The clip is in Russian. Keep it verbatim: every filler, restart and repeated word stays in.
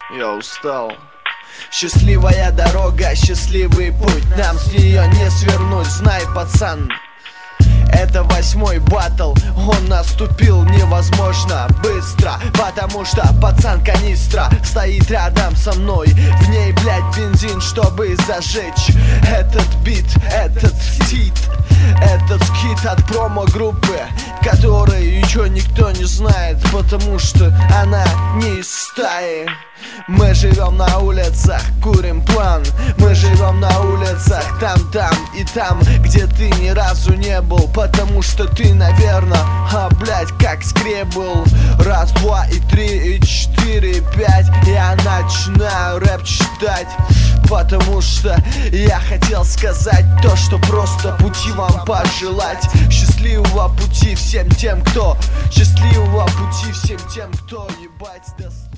Я устал. Счастливая дорога, счастливый путь, нам с нее не свернуть, знай, пацан. Это восьмой баттл, он наступил невозможно быстро, потому что пацан канистра стоит рядом со мной. В ней, блядь, бензин, чтобы зажечь этот бит, этот хит, этот скит от промо-группы, которой еще никто не знает, потому что она не из стаи. Мы живем на улицах, курим план. Мы живем на улицах, там, там и там, где ты ни разу не был, потому что ты, наверное, а, блядь, как скребл. Раз, два и три, и четыре, и пять. Я начинаю рэп читать, потому что я хотел сказать то, что просто пути вам пожелать. Счастливого пути всем тем, кто, счастливого пути всем тем, кто, ебать, достал.